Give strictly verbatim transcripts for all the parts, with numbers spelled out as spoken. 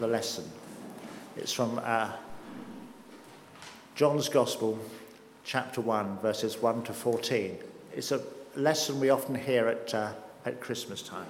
The lesson. It's from uh, John's Gospel, chapter one, verses one to fourteen. It's a lesson we often hear at, uh, at Christmas time.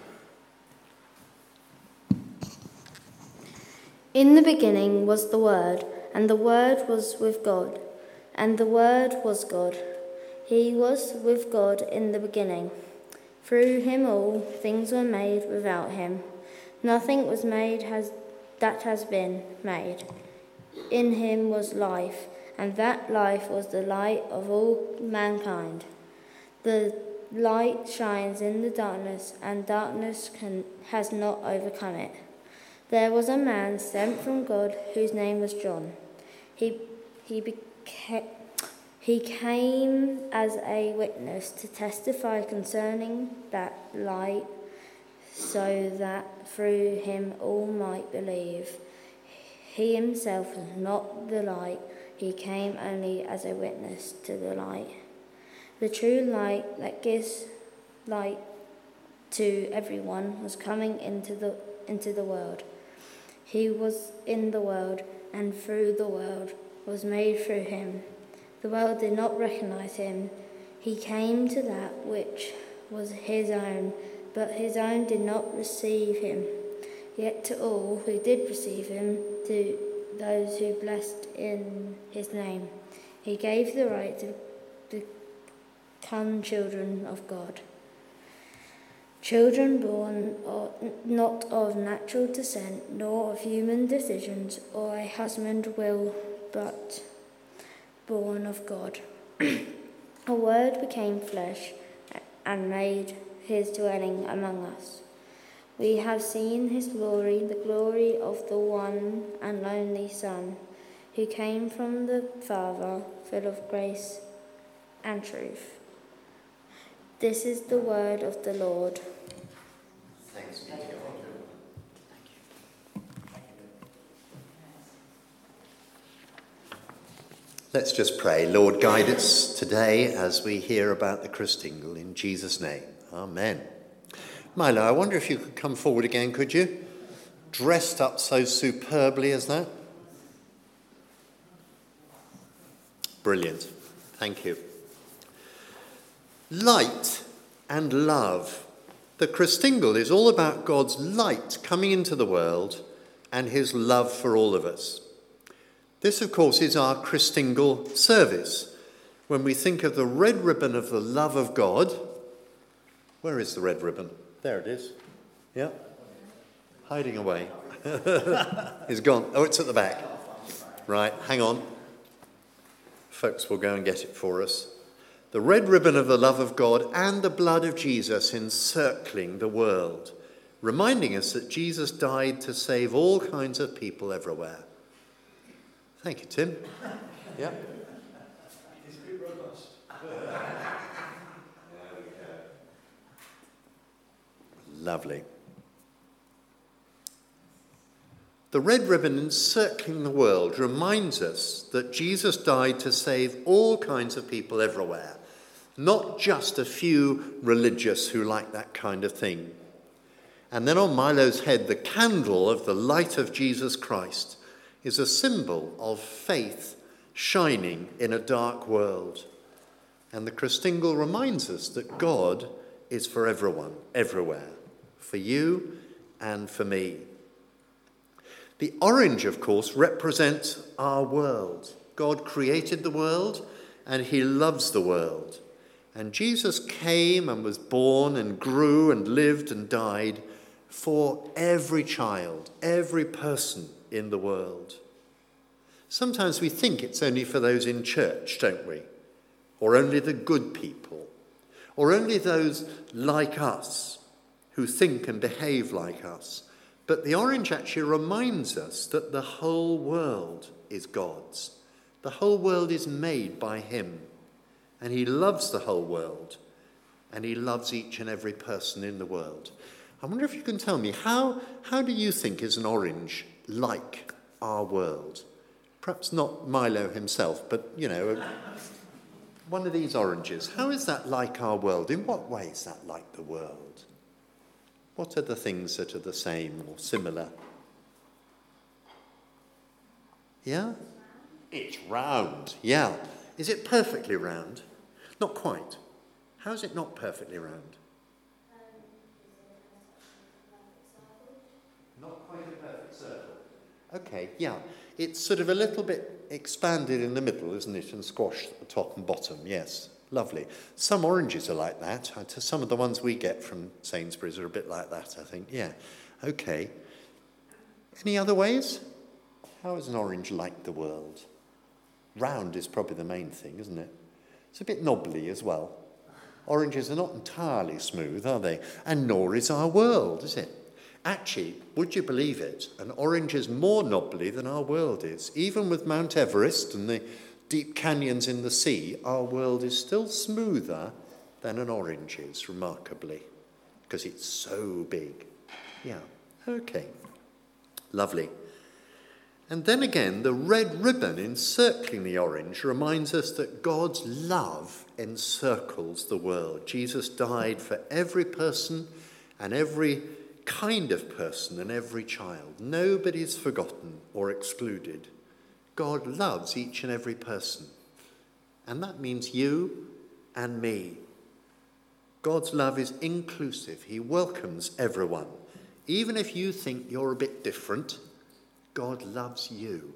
In the beginning was the Word, and the Word was with God, and the Word was God. He was with God in the beginning. Through him all things were made. Without him nothing was made has that has been made. In him was life, and that life was the light of all mankind. The light shines in the darkness, and darkness can, has not overcome it. There was a man sent from God whose name was John. He, he, beca- he came as a witness to testify concerning that light, so that through him all might believe. He himself was not the light, he came only as a witness to the light. The true light that gives light to everyone was coming into the into the world. He was in the world, and through the world was made through him. The world did not recognize him. He came to that which was his own, but his own did not receive him. Yet to all who did receive him, to those who blessed in his name, he gave the right to become children of God. Children born of, not of natural descent, nor of human decisions or a husband's will, but born of God. A word became flesh and made his dwelling among us. We have seen his glory, the glory of the one and only Son, who came from the Father, full of grace and truth. This is the word of the Lord. Thanks be to God. Let's just pray. Lord, guide us today as we hear about the Christingle. In Jesus' name, amen. Milo, I wonder if you could come forward again, could you? Dressed up so superbly as that. Brilliant. Thank you. Light and love. The Christingle is all about God's light coming into the world and his love for all of us. This, of course, is our Christingle service. When we think of the red ribbon of the love of God, where is the red ribbon? There it is. Yeah. Hiding away. It's gone. Oh, it's at the back. Right, hang on. Folks will go and get it for us. The red ribbon of the love of God and the blood of Jesus encircling the world, reminding us that Jesus died to save all kinds of people everywhere. Thank you, Tim. Yeah. It's a bit robust. Lovely. The red ribbon encircling the world reminds us that Jesus died to save all kinds of people everywhere, not just a few religious who like that kind of thing. And then on Milo's head, the candle of the light of Jesus Christ is a symbol of faith shining in a dark world. And the Christingle reminds us that God is for everyone, everywhere, for you and for me. The orange, of course, represents our world. God created the world and he loves the world. And Jesus came and was born and grew and lived and died for every child, every person in the world. Sometimes we think it's only for those in church, don't we? Or only the good people, or only those like us who think and behave like us. But the orange actually reminds us that the whole world is God's. The whole world is made by him, and he loves the whole world, and he loves each and every person in the world. I wonder if you can tell me, how, how do you think is an orange like our world? Perhaps not Milo himself, but, you know, one of these oranges. How is that like our world? In what way is that like the world? What are the things that are the same or similar? Yeah? It's round. Yeah. Is it perfectly round? Not quite. How is it not perfectly round? Not quite a perfect circle. Okay, yeah. It's sort of a little bit expanded in the middle, isn't it? And squashed at the top and bottom. Yes. Lovely. Some oranges are like that. Some of the ones we get from Sainsbury's are a bit like that, I think. Yeah. Okay. Any other ways? How is an orange like the world? Round is probably the main thing, isn't it? It's a bit knobbly as well. Oranges are not entirely smooth, are they? And nor is our world, is it? Actually, would you believe it? An orange is more knobbly than our world is. Even with Mount Everest and the deep canyons in the sea, our world is still smoother than an orange is, remarkably, because it's so big. Yeah, okay. Lovely. And then again, the red ribbon encircling the orange reminds us that God's love encircles the world. Jesus died for every person and every kind of person and every child. Nobody's forgotten or excluded. God loves each and every person. And that means you and me. God's love is inclusive. He welcomes everyone. Even if you think you're a bit different, God loves you.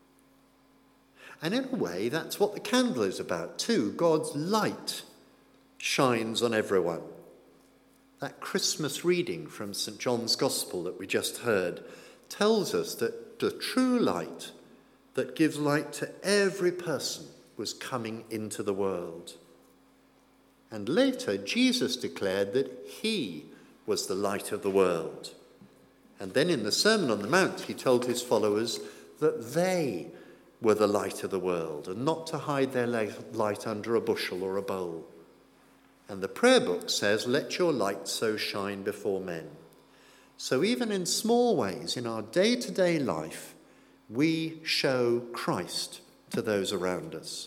And in a way, that's what the candle is about too. God's light shines on everyone. That Christmas reading from Saint John's Gospel that we just heard tells us that the true light that gives light to every person was coming into the world. And later, Jesus declared that he was the light of the world. And then in the Sermon on the Mount, he told his followers that they were the light of the world and not to hide their light under a bushel or a bowl. And the prayer book says, let your light so shine before men. So even in small ways, in our day-to-day life, we show Christ to those around us.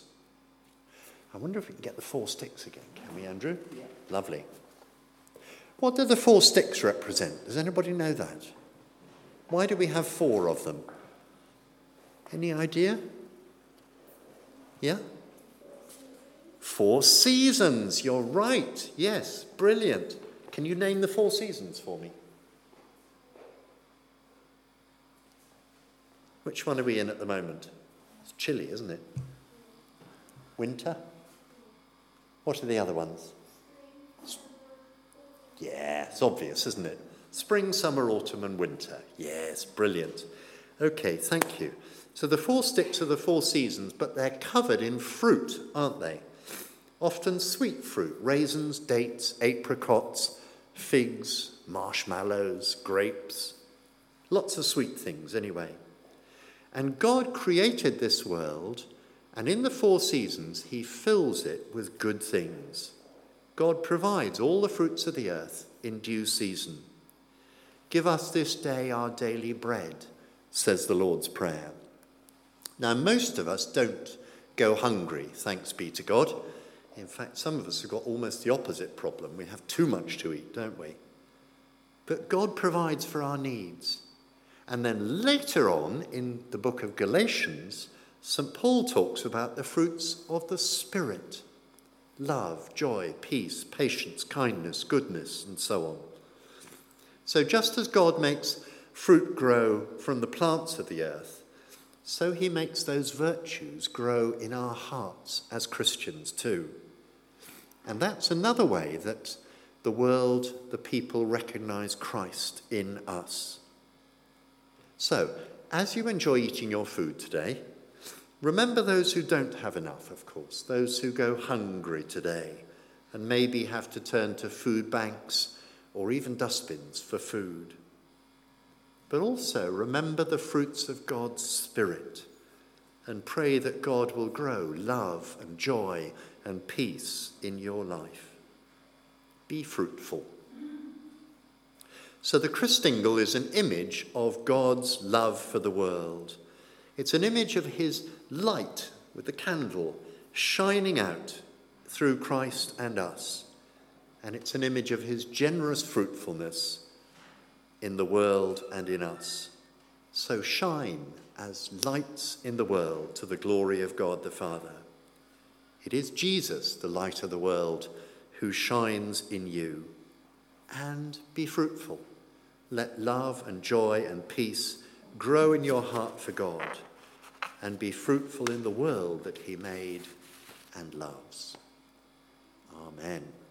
I wonder if we can get the four sticks again. Can we, Andrew? Yeah. Lovely. What do the four sticks represent? Does anybody know that? Why do we have four of them? Any idea? Yeah? Four seasons. You're right. Yes, brilliant. Can you name the four seasons for me? Which one are we in at the moment? It's chilly, isn't it? Winter? What are the other ones? Yeah, it's obvious, isn't it? Spring, summer, autumn and winter. Yes, brilliant. Okay, thank you. So the four sticks are the four seasons, but they're covered in fruit, aren't they? Often sweet fruit, raisins, dates, apricots, figs, marshmallows, grapes. Lots of sweet things anyway. And God created this world, and in the four seasons, he fills it with good things. God provides all the fruits of the earth in due season. Give us this day our daily bread, says the Lord's Prayer. Now, most of us don't go hungry, thanks be to God. In fact, some of us have got almost the opposite problem. We have too much to eat, don't we? But God provides for our needs. And then later on in the book of Galatians, Saint Paul talks about the fruits of the Spirit. Love, joy, peace, patience, kindness, goodness, and so on. So just as God makes fruit grow from the plants of the earth, so he makes those virtues grow in our hearts as Christians too. And that's another way that the world, the people recognize Christ in us. So, as you enjoy eating your food today, remember those who don't have enough, of course, those who go hungry today and maybe have to turn to food banks or even dustbins for food. But also remember the fruits of God's Spirit and pray that God will grow love and joy and peace in your life. Be fruitful. So the Christingle is an image of God's love for the world. It's an image of his light with the candle shining out through Christ and us. And it's an image of his generous fruitfulness in the world and in us. So shine as lights in the world to the glory of God the Father. It is Jesus, the light of the world, who shines in you. And be fruitful. Let love and joy and peace grow in your heart for God, and be fruitful in the world that he made and loves. Amen.